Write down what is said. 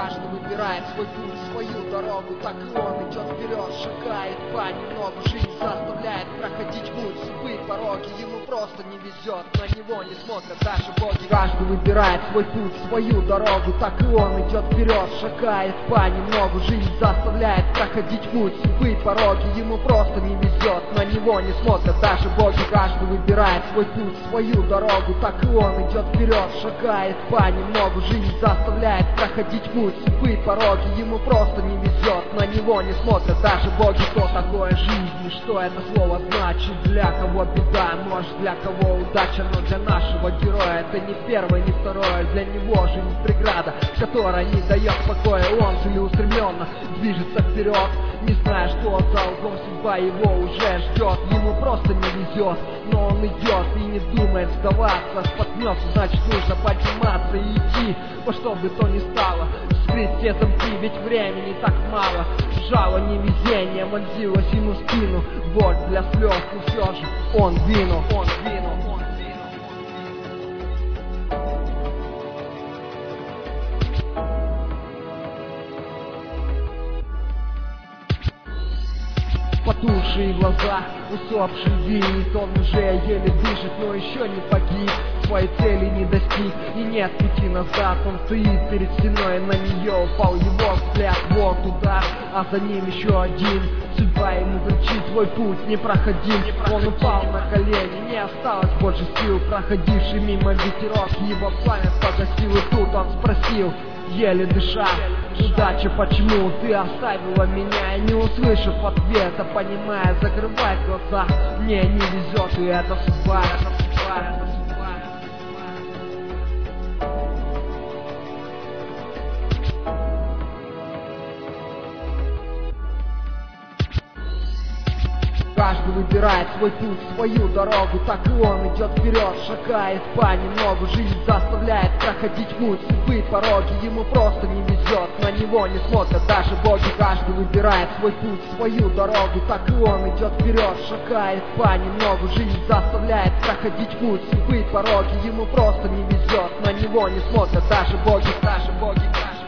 каждый выбирает свой путь, свою дорогу, так и он идет вперед, шагает понемногу. Жизнь заставляет проходить путь, судьбы, пороги, ему просто не везет, на него не смотрят даже боги. Каждый выбирает свой путь, свою дорогу, так и он идет вперед, шагает понемногу. Жизнь заставляет проходить путь, судьбы, пороги, ему просто не везет, на него не смотрят даже боги. Каждый выбирает свой путь, свою дорогу, так и он идет вперед, шагает понемногу. Жизнь заставляет проходить путь, судьбы, пороги, ему просто не везет, на него не смотрят даже боги. Что такое жизнь и что это слово значит? Для кого беда, может для кого удача, но для нашего героя это не первое, не второе. Для него жизнь преграда, которая не дает покоя. Он целеустремленно движется вперед, не зная, что за углом судьба его уже ждет. Ему просто не везет, но он идет и не думает сдаваться. Споткнется, значит нужно подниматься и идти во что бы то ни стало. Вскрыть все замки, ведь времени так мало. Жало невезение вонзилось ему в спину, боль для слез, но все же он двинул, он двинул. Потухшие глаза, усопший винит, он уже еле дышит, но еще не погиб, своей цели не достиг и нет пути назад. Он стоит перед стеной, на нее упал его взгляд, вот удар, а за ним еще один. Судьба ему кричит, твой путь непроходим. Он упал на колени, не осталось больше сил. Проходивший мимо ветерок его пламя погасил, и тут он спросил, еле дыша: удача, почему ты оставила меня? И не услышав ответа, понимая, закрывай глаза, мне не везет, и это судьба, это судьба, это судьба. Каждый выбирает свой путь, свою дорогу, так и он идет вперед, шагает понемногу. Жизнь заставляет проходить путь, судьбы, пороги, ему просто не везет, на него не смотрят даже боги. Каждый выбирает свой путь, свою дорогу, так и он идет вперед, шагает понемногу. Жизнь заставляет проходить путь, судьбы, пороги, ему просто не везет, на него не смотрят даже боги, даже боги, даже.